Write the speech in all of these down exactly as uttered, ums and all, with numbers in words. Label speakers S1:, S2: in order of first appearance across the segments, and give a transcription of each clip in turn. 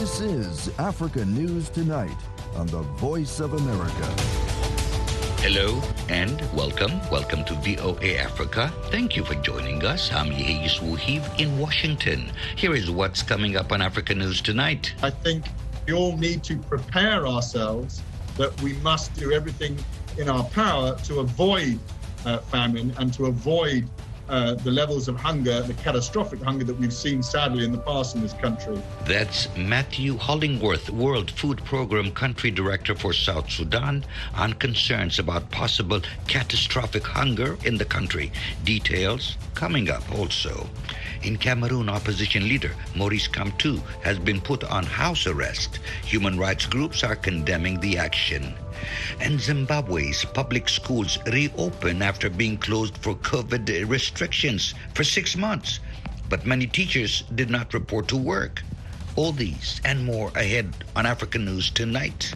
S1: This is Africa News Tonight on the Voice of America.
S2: Hello and welcome. Welcome to V O A Africa. Thank you for joining us. I'm Yehis Wuhiv in Washington. Here is what's coming up on Africa News Tonight.
S3: I think we all need to prepare ourselves that we must do everything in our power to avoid uh, famine and to avoid uh, the levels of hunger, the catastrophic hunger that we've seen sadly in the past in this country.
S2: That's Matthew Hollingworth, World Food Program Country Director for South Sudan, on concerns about possible catastrophic hunger in the country. Details coming up also. In Cameroon, opposition leader Maurice Kamto has been put on house arrest. Human rights groups are condemning the action. And Zimbabwe's public schools reopen after being closed for COVID restrictions for six months. But many teachers did not report to work. All these and more ahead on African News Tonight.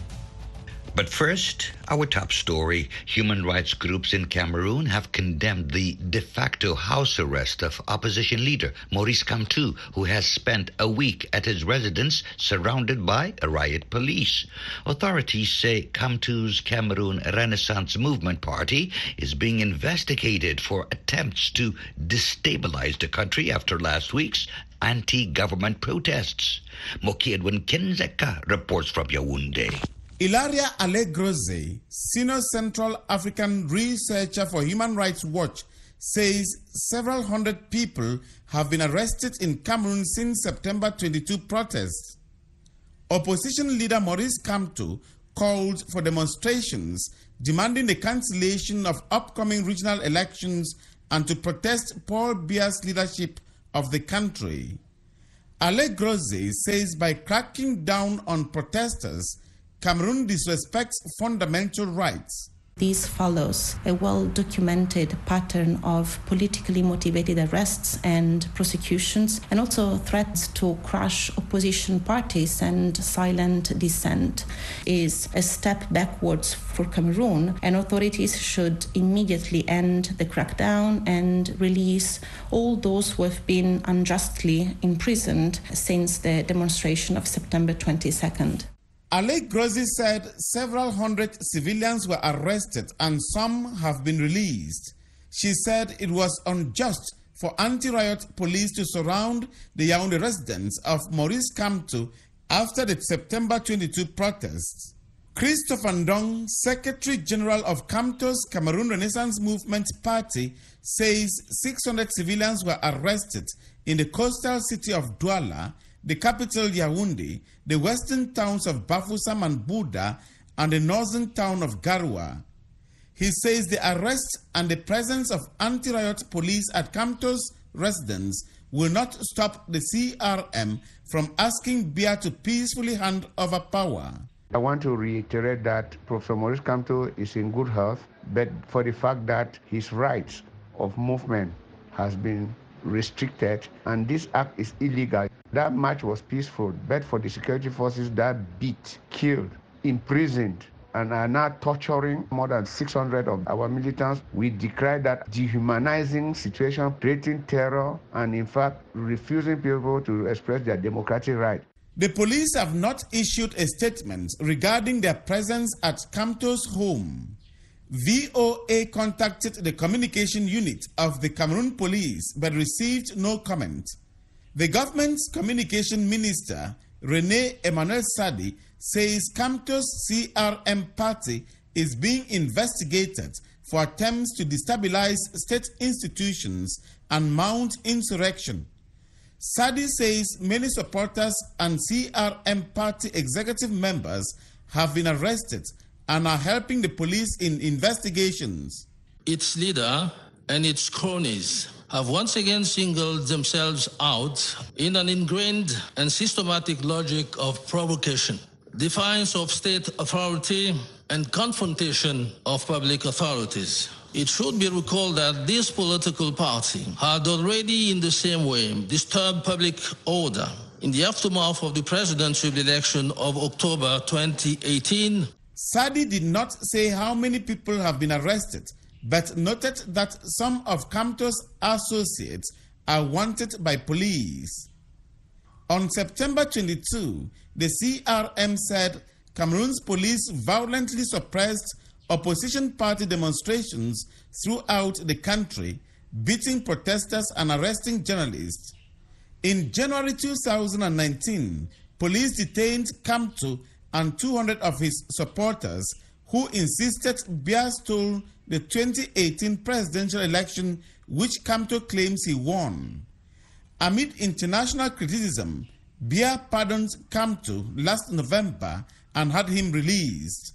S2: But first, our top story. Human rights groups in Cameroon have condemned the de facto house arrest of opposition leader Maurice Kamto, who has spent a week at his residence surrounded by a riot police. Authorities say Kamto's Cameroon Renaissance Movement Party is being investigated for attempts to destabilize the country after last week's anti-government protests. Moki Edwin Kenzeka reports from Yaoundé.
S4: Ilaria Alegroze, Senior Central African researcher for Human Rights Watch, says several hundred people have been arrested in Cameroon since September twenty-second protests. Opposition leader Maurice Kamto called for demonstrations demanding the cancellation of upcoming regional elections and to protest Paul Biya's leadership of the country. Alegroze says by cracking down on protesters, Cameroon disrespects fundamental rights.
S5: This follows a well-documented pattern of politically motivated arrests and prosecutions, and also threats to crush opposition parties and silent dissent. Is a step backwards for Cameroon, and authorities should immediately end the crackdown and release all those who have been unjustly imprisoned since the demonstration of September twenty-second.
S4: Alegroze said several hundred civilians were arrested and some have been released. She said it was unjust for anti-riot police to surround the Yaoundé residence of Maurice Kamto after the September twenty-second protests. Christopher Ndong, Secretary General of Kamto's Cameroon Renaissance Movement Party, says six hundred civilians were arrested in the coastal city of Douala, the capital Yaoundé, the western towns of Bafoussam and Buda, and the northern town of Garoua. He says the arrest and the presence of anti-riot police at Kamto's residence will not stop the C R M from asking Biya to peacefully hand over power.
S6: I want to reiterate that Professor Maurice Kamto is in good health, but for the fact that his rights of movement has been restricted and this act is illegal. That march was peaceful, but for the security forces that beat, killed, imprisoned, and are now torturing more than six hundred of our militants, we decry that dehumanizing situation, creating terror, and in fact refusing people to express their democratic right.
S4: The police have not issued a statement regarding their presence at Kamto's home. V O A contacted the communication unit of the Cameroon Police but received no comment. The government's communication minister, René Emmanuel Sadi, says Kamto's C R M party is being investigated for attempts to destabilize state institutions and mount insurrection. Sadi says many supporters and C R M party executive members have been arrested and are helping the police in investigations.
S7: Its leader and its cronies have once again singled themselves out in an ingrained and systematic logic of provocation, defiance of state authority, and confrontation of public authorities. It should be recalled that this political party had already in the same way disturbed public order in the aftermath of the presidential election of October twenty eighteen.
S4: Sadi did not say how many people have been arrested, but noted that some of Kamto's associates are wanted by police. On September twenty-second, the C R M said Cameroon's police violently suppressed opposition party demonstrations throughout the country, beating protesters and arresting journalists. In January two thousand nineteen, police detained Kamto and two hundred of his supporters who insisted Biya stole the twenty eighteen presidential election, which Kamto claims he won. Amid international criticism, Biya pardoned Kamto last November and had him released.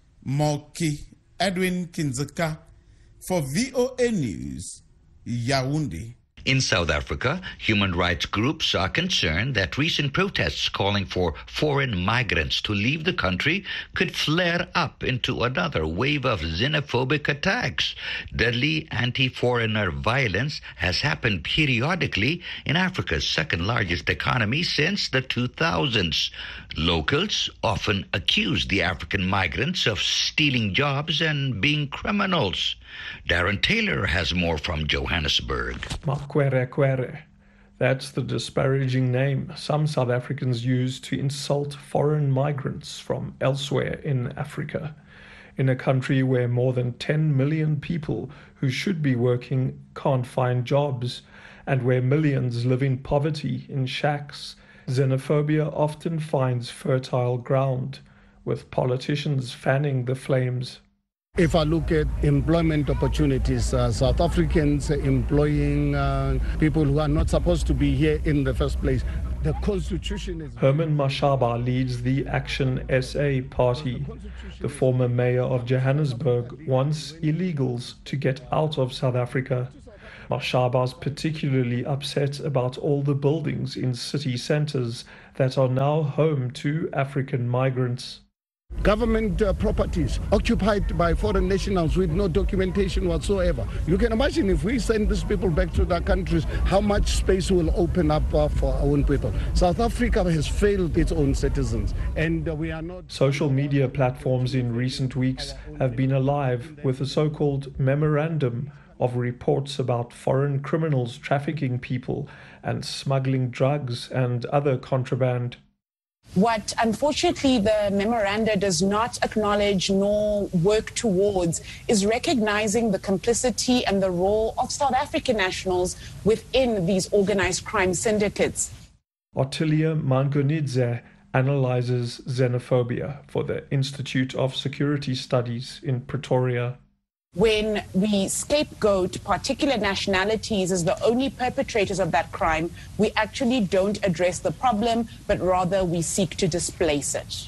S4: Moki Edwin Kinzeka for V O A News, Yaoundé.
S2: In South Africa, human rights groups are concerned that recent protests calling for foreign migrants to leave the country could flare up into another wave of xenophobic attacks. Deadly anti-foreigner violence has happened periodically in Africa's second largest economy since the two thousands. Locals often accuse the African migrants of stealing jobs and being criminals. Darren Taylor has more from Johannesburg.
S8: Makwerekwere. That's the disparaging name some South Africans use to insult foreign migrants from elsewhere in Africa. In a country where more than ten million people who should be working can't find jobs, and where millions live in poverty in shacks, xenophobia often finds fertile ground, with politicians fanning the flames.
S9: If I look at employment opportunities, uh, South Africans employing uh, people who are not supposed to be here in the first place, the constitution is...
S8: Herman Mashaba leads the Action S A party. The former mayor of Johannesburg wants illegals to get out of South Africa. Mashaba's particularly upset about all the buildings in city centres that are now home to African migrants.
S9: Government uh, properties occupied by foreign nationals with no documentation whatsoever. You can imagine if we send these people back to their countries, how much space will open up uh, for our own people. South Africa has failed its own citizens, and uh, we are not...
S8: Social media platforms in recent weeks have been alive with a so-called memorandum of reports about foreign criminals trafficking people and smuggling drugs and other contraband.
S10: What, unfortunately, the memoranda does not acknowledge nor work towards is recognizing the complicity and the role of South African nationals within these organized crime syndicates.
S8: Ottilia Mangonidze analyzes xenophobia for the Institute of Security Studies in Pretoria.
S10: When we scapegoat particular nationalities as the only perpetrators of that crime, we actually don't address the problem, but rather we seek to displace it.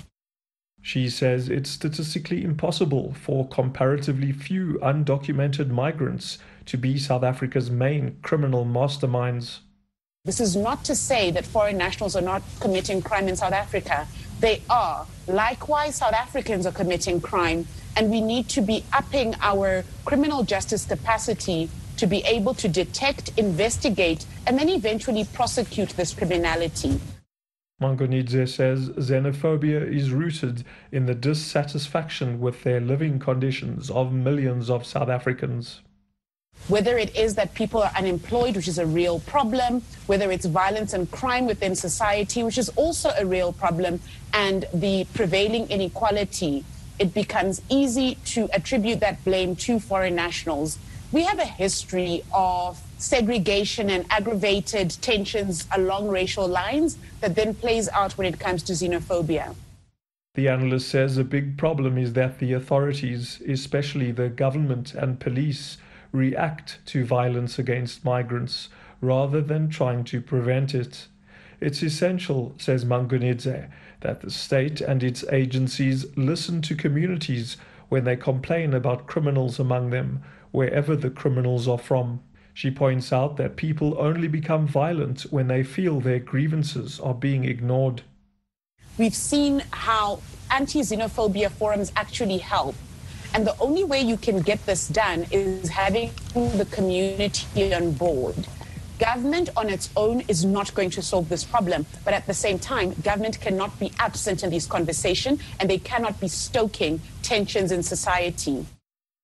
S8: She says it's statistically impossible for comparatively few undocumented migrants to be South Africa's main criminal masterminds.
S10: This is not to say that foreign nationals are not committing crime in South Africa. They are. Likewise, South Africans are committing crime, and we need to be upping our criminal justice capacity to be able to detect, investigate, and then eventually prosecute this criminality.
S8: Mangonidze says xenophobia is rooted in the dissatisfaction with their living conditions of millions of South Africans.
S10: Whether it is that people are unemployed, which is a real problem, whether it's violence and crime within society, which is also a real problem, and the prevailing inequality, it becomes easy to attribute that blame to foreign nationals. We have a history of segregation and aggravated tensions along racial lines that then plays out when it comes to xenophobia.
S8: The analyst says a big problem is that the authorities, especially the government and police, react to violence against migrants rather than trying to prevent it. It's essential, says Mangonidze, that the state and its agencies listen to communities when they complain about criminals among them, wherever the criminals are from. She points out that people only become violent when they feel their grievances are being ignored.
S10: We've seen how anti-xenophobia forums actually help. And the only way you can get this done is having the community on board. Government on its own is not going to solve this problem, but at the same time, government cannot be absent in these conversations, and they cannot be stoking tensions in society.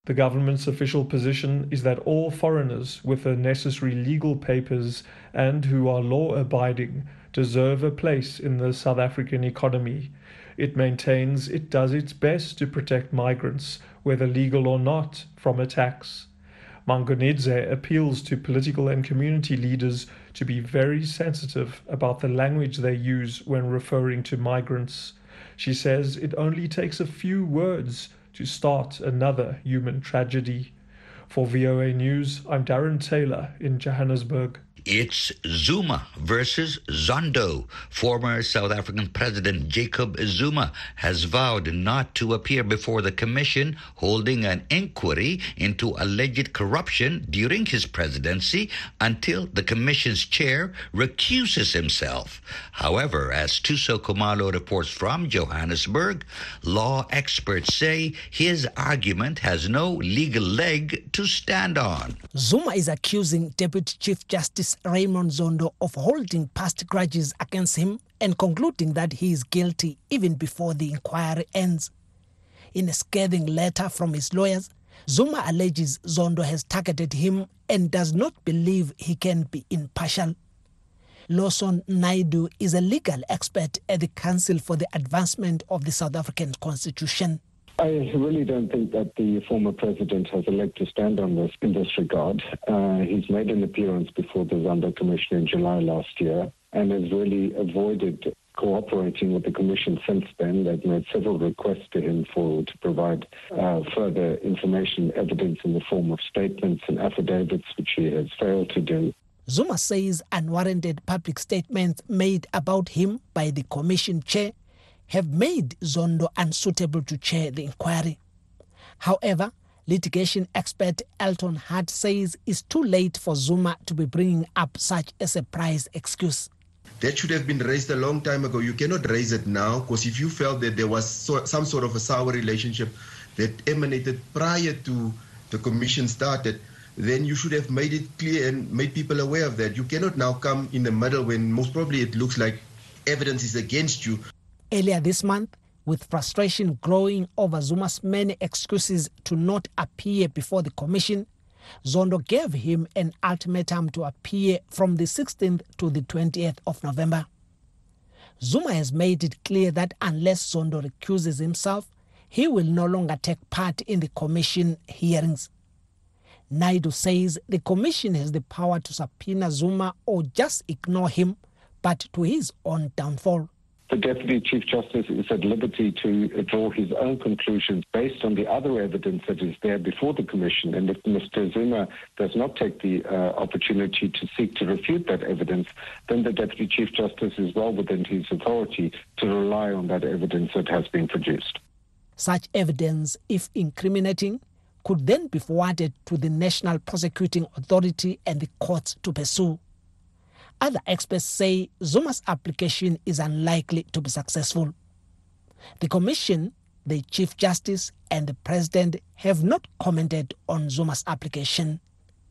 S8: The government's official position is that all foreigners with the necessary legal papers and who are law-abiding deserve a place in the South African economy. It maintains it does its best to protect migrants, whether legal or not, from attacks. Mangonidze appeals to political and community leaders to be very sensitive about the language they use when referring to migrants. She says it only takes a few words to start another human tragedy. For V O A News, I'm Darren Taylor in Johannesburg.
S2: It's Zuma versus Zondo. Former South African President Jacob Zuma has vowed not to appear before the commission holding an inquiry into alleged corruption during his presidency until the commission's chair recuses himself. However, as Tuso Kumalo reports from Johannesburg, law experts say his argument has no legal leg to stand on.
S11: Zuma is accusing Deputy Chief Justice Raymond Zondo of holding past grudges against him and concluding that he is guilty even before the inquiry ends. In a scathing letter from his lawyers, Zuma alleges Zondo has targeted him and does not believe he can be impartial. Lawson Naidu is a legal expert at the Council for the Advancement of the South African Constitution.
S12: I really don't think that the former president has a leg to stand on this in this regard. Uh, he's made an appearance before the Zondo Commission in July last year and has really avoided cooperating with the commission since then. They've made several requests to him for to provide uh, further information, evidence in the form of statements and affidavits, which he has failed to do.
S11: Zuma says unwarranted public statements made about him by the commission chair have made Zondo unsuitable to chair the inquiry. However, litigation expert Elton Hart says it's too late for Zuma to be bringing up such a surprise excuse.
S13: That should have been raised a long time ago. You cannot raise it now, because if you felt that there was so, some sort of a sour relationship that emanated prior to the commission started, then you should have made it clear and made people aware of that. You cannot now come in the middle when most probably it looks like evidence is against you.
S11: Earlier this month, with frustration growing over Zuma's many excuses to not appear before the commission, Zondo gave him an ultimatum to appear from the sixteenth to the twentieth of November. Zuma has made it clear that unless Zondo recuses himself, he will no longer take part in the commission hearings. Naidu says the commission has the power to subpoena Zuma or just ignore him, but to his own downfall.
S12: The Deputy Chief Justice is at liberty to draw his own conclusions based on the other evidence that is there before the Commission. And if Mister Zuma does not take the uh, opportunity to seek to refute that evidence, then the Deputy Chief Justice is well within his authority to rely on that evidence that has been produced.
S11: Such evidence, if incriminating, could then be forwarded to the National Prosecuting Authority and the courts to pursue. Other experts say Zuma's application is unlikely to be successful. The Commission, the Chief Justice and the President have not commented on Zuma's application.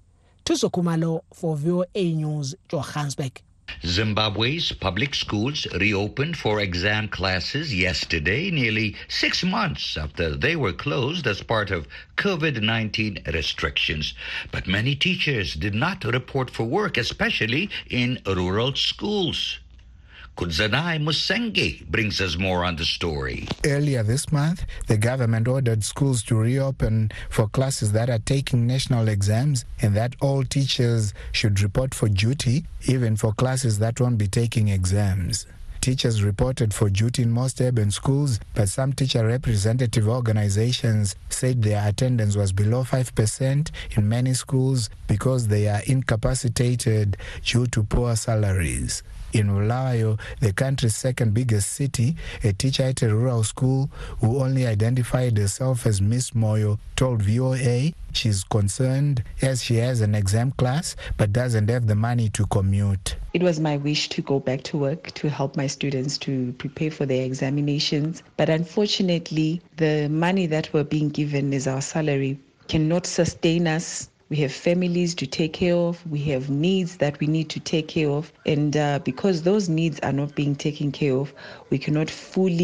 S11: Tuso Kumalo for V O A News, Johannesburg.
S2: Zimbabwe's public schools reopened for exam classes yesterday, nearly six months after they were closed as part of COVID nineteen restrictions. But many teachers did not report for work, especially in rural schools. Kudzanai Musenge brings us more on the story.
S14: Earlier this month, the government ordered schools to reopen for classes that are taking national exams and that all teachers should report for duty, even for classes that won't be taking exams. Teachers reported for duty in most urban schools, but some teacher representative organizations said their attendance was below five percent in many schools because they are incapacitated due to poor salaries. In Bulawayo, the country's second biggest city, a teacher at a rural school who only identified herself as Miss Moyo told V O A she's concerned as she has an exam class but doesn't have the money to commute.
S15: It was my wish to go back to work to help my students to prepare for their examinations. But unfortunately, the money that we're being given as our salary cannot sustain us. We have families to take care of. We have needs that we need to take care of. And uh, because those needs are not being taken care of, we cannot fully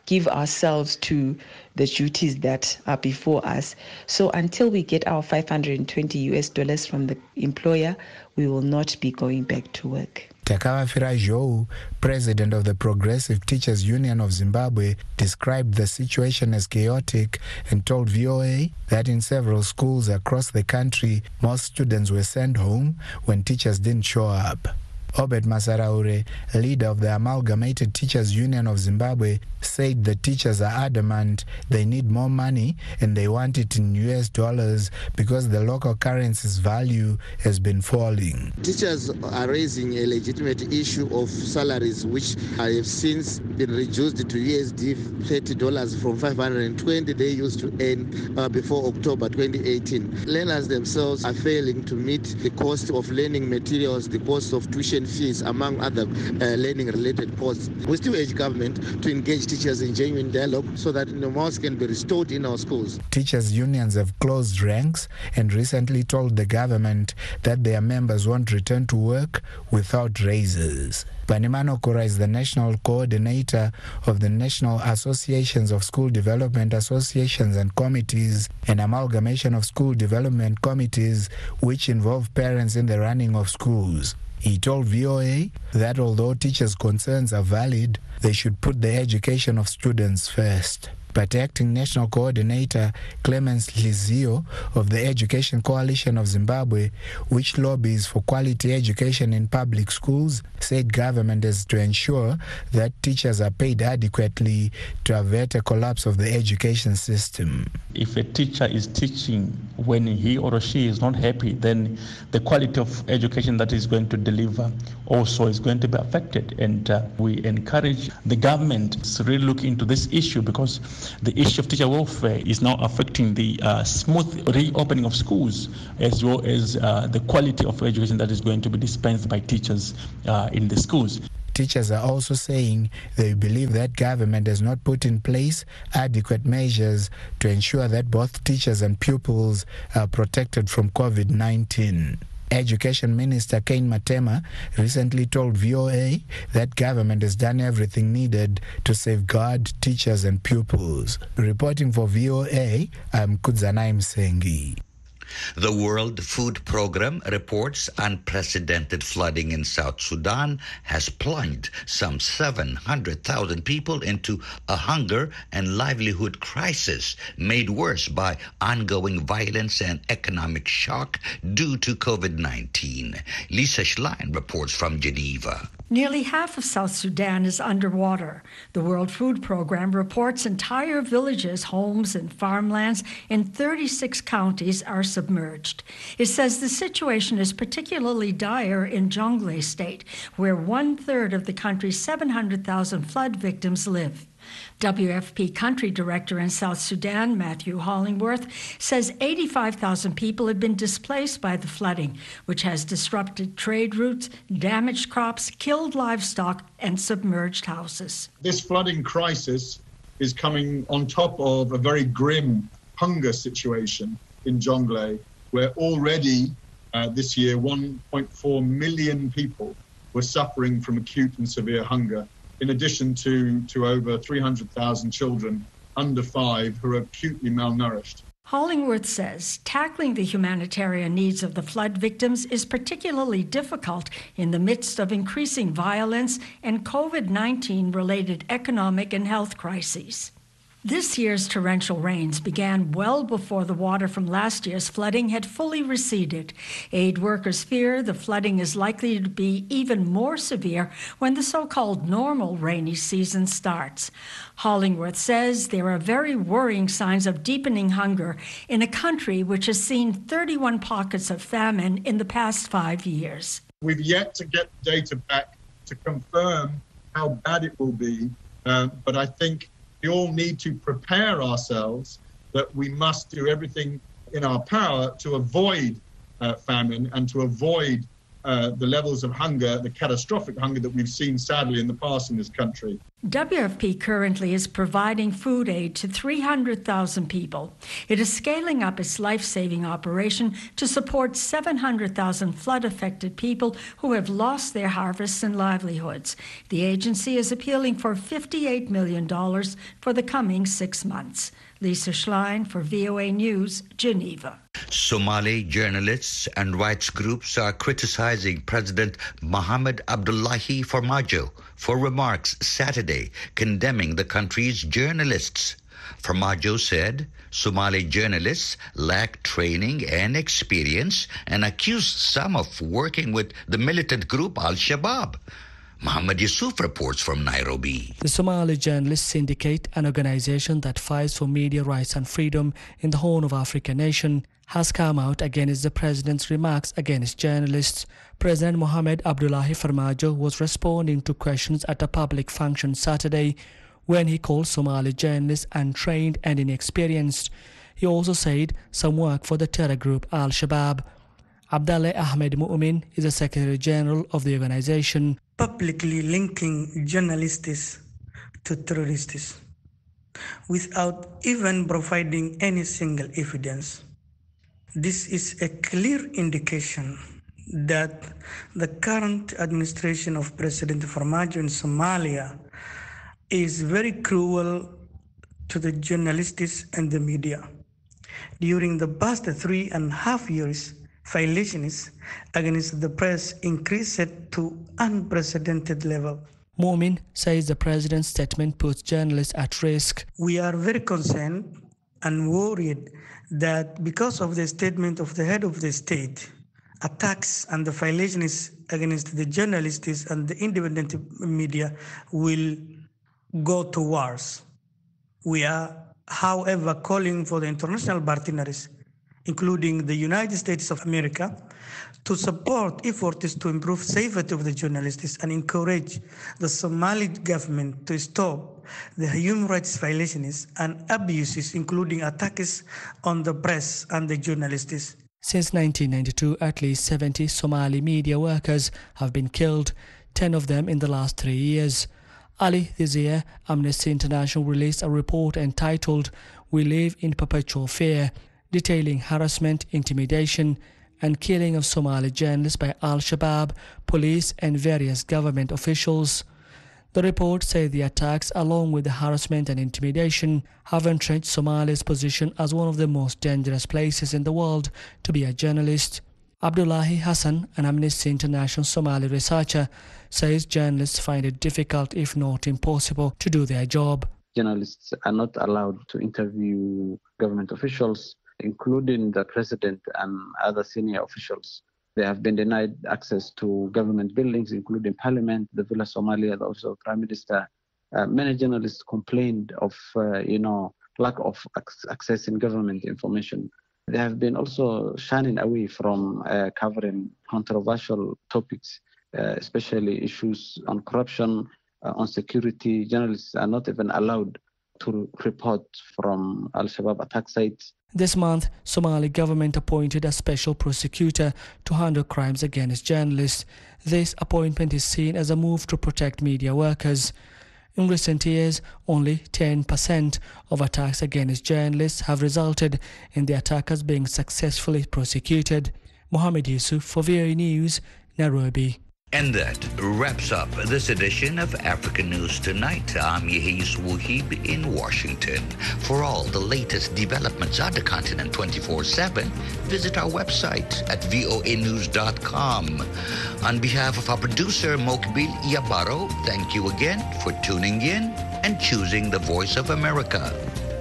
S15: give ourselves to the duties that are before us. So until we get our five hundred twenty U S dollars from the employer, we will not be going back to work.
S14: Takawafira Zhou, president of the Progressive Teachers Union of Zimbabwe, described the situation as chaotic and told V O A that in several schools across the country, most students were sent home when teachers didn't show up. Obed Masaraure, leader of the Amalgamated Teachers Union of Zimbabwe, said the teachers are adamant they need more money and they want it in U S dollars because the local currency's value has been falling.
S16: Teachers are raising a legitimate issue of salaries which have since been reduced to U S D thirty dollars from five hundred twenty they used to earn uh, before October twenty eighteen. Learners themselves are failing to meet the cost of learning materials, the cost of tuition fees, among other uh, learning-related costs. We still urge government to engage teachers in genuine dialogue so that normal can be restored in our schools.
S14: Teachers' unions have closed ranks and recently told the government that their members won't return to work without raises. Panimano Kora is the national coordinator of the National Associations of School Development Associations and Committees, an amalgamation of school development committees which involve parents in the running of schools. He told V O A that although teachers' concerns are valid, they should put the education of students first. But acting national coordinator Clemens Lizio of the Education Coalition of Zimbabwe, which lobbies for quality education in public schools, said government has to ensure that teachers are paid adequately to avert a collapse of the education system.
S17: If a teacher is teaching when he or she is not happy, then the quality of education that is going to deliver also is going to be affected. And uh, we encourage the government to really look into this issue because the issue of teacher welfare is now affecting the uh, smooth reopening of schools as well as uh, the quality of education that is going to be dispensed by teachers uh, in the schools.
S14: Teachers are also saying they believe that government has not put in place adequate measures to ensure that both teachers and pupils are protected from COVID nineteen. Education Minister Kane Matema recently told V O A that government has done everything needed to safeguard teachers and pupils. Reporting for V O A, I'm Kudzanai Msengi.
S2: The World Food Programme reports unprecedented flooding in South Sudan has plunged some seven hundred thousand people into a hunger and livelihood crisis made worse by ongoing violence and economic shock due to COVID nineteen. Lisa Schlein reports from Geneva.
S18: Nearly half of South Sudan is underwater. The World Food Programme reports entire villages, homes, and farmlands in thirty-six counties are submerged. It says the situation is particularly dire in Jonglei State, where one-third of the country's seven hundred thousand flood victims live. W F P Country Director in South Sudan, Matthew Hollingworth, says eighty-five thousand people have been displaced by the flooding, which has disrupted trade routes, damaged crops, killed livestock, and submerged houses.
S3: This flooding crisis is coming on top of a very grim hunger situation in Jonglei, where already uh, this year one point four million people were suffering from acute and severe hunger, in addition to, to over three hundred thousand children under five who are acutely malnourished.
S18: Hollingworth says tackling the humanitarian needs of the flood victims is particularly difficult in the midst of increasing violence and COVID nineteen related economic and health crises. This year's torrential rains began well before the water from last year's flooding had fully receded. Aid workers fear the flooding is likely to be even more severe when the so-called normal rainy season starts. Hollingworth says there are very worrying signs of deepening hunger in a country which has seen thirty-one pockets of famine in the past five years.
S3: We've yet to get data back to confirm how bad it will be, uh, but I think we all need to prepare ourselves that we must do everything in our power to avoid uh, famine and to avoid uh, the levels of hunger, the catastrophic hunger that we've seen sadly in the past in this country.
S18: W F P currently is providing food aid to three hundred thousand people. It is scaling up its life-saving operation to support seven hundred thousand flood-affected people who have lost their harvests and livelihoods. The agency is appealing for fifty-eight million dollars for the coming six months. Lisa Schlein for V O A News, Geneva.
S2: Somali journalists and rights groups are criticizing President Mohamed Abdullahi Farmajo for remarks Saturday condemning the country's journalists. Farmajo said Somali journalists lack training and experience and accused some of working with the militant group Al-Shabaab. Mohammed Yusuf reports from Nairobi.
S19: The Somali Journalists Syndicate, an organization that fights for media rights and freedom in the Horn of Africa nation, has come out against the president's remarks against journalists. President Mohamed Abdullahi Farmajo was responding to questions at a public function Saturday when he called Somali journalists untrained and inexperienced. He also said some work for the terror group Al-Shabaab. Abdallah Ahmed Mu'min is the Secretary General of the organization.
S20: Publicly linking journalists to terrorists without even providing any single evidence. This is a clear indication that the current administration of President Farmajo in Somalia is very cruel to the journalists and the media. During the past three and a half years, violations against the press increased to unprecedented level.
S19: Mu'min says the president's statement puts journalists at risk.
S20: We are very concerned and worried that because of the statement of the head of the state, attacks and the violations against the journalists and the independent media will go to wars. We are, however, calling for the international partners, including the United States of America, to support efforts to improve safety of the journalists and encourage the Somali government to stop the human rights violations and abuses, including attacks on the press and the journalists.
S19: Since nineteen ninety-two, at least seventy Somali media workers have been killed, ten of them in the last three years. Early this year, Amnesty International released a report entitled "We Live in Perpetual Fear," detailing harassment, intimidation, and killing of Somali journalists by Al-Shabaab, police, and various government officials. The report said the attacks, along with the harassment and intimidation, have entrenched Somalia's position as one of the most dangerous places in the world to be a journalist. Abdullahi Hassan, an Amnesty International Somali researcher, says journalists find it difficult, if not impossible, to do their job.
S21: Journalists are not allowed to interview government officials, including the president and other senior officials. They have been denied access to government buildings, including Parliament, the Villa Somalia, the Office of Prime Minister. Uh, many journalists complained of, uh, you know, lack of ac- accessing government information. They have been also shying away from uh, covering controversial topics, uh, especially issues on corruption, uh, on security. Journalists are not even allowed to report from Al-Shabaab attack sites.
S19: This month, Somali government appointed a special prosecutor to handle crimes against journalists. This appointment is seen as a move to protect media workers. In recent years, only ten percent of attacks against journalists have resulted in the attackers being successfully prosecuted. Mohammed Yusuf for V O A News, Nairobi.
S2: And that wraps up this edition of African News Tonight. I'm Yehis Wuhib in Washington. For all the latest developments on the continent twenty-four seven, visit our website at voa news dot com. On behalf of our producer, Mokbil Yabaro, thank you again for tuning in and choosing the Voice of America.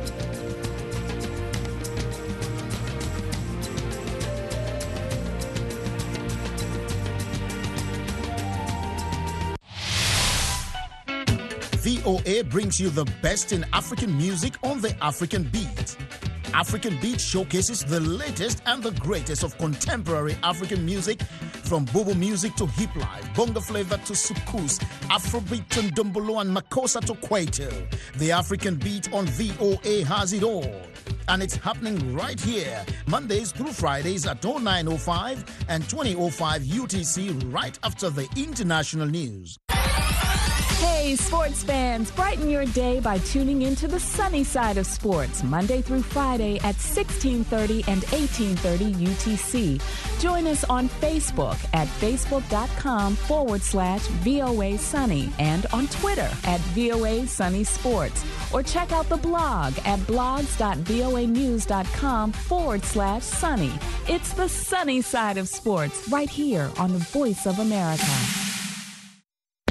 S22: V O A brings you the best in African music on the African Beat. African Beat showcases the latest and the greatest of contemporary African music, from Bobo music to hip life, bongo flavor to soukous, Afrobeat to Ndombolo and Makossa to Kwaito. The African Beat on V O A has it all. And it's happening right here, Mondays through Fridays at oh nine oh five and twenty oh five U T C, right after the international news.
S1: Hey, sports fans, brighten your day by tuning into the sunny side of sports, Monday through Friday at sixteen thirty and eighteen thirty U T C. Join us on Facebook at facebook.com forward slash VOA Sunny and on Twitter at VOA Sunny Sports. Or check out the blog at blogs.voanews.com forward slash sunny. It's the sunny side of sports right here on the Voice of America.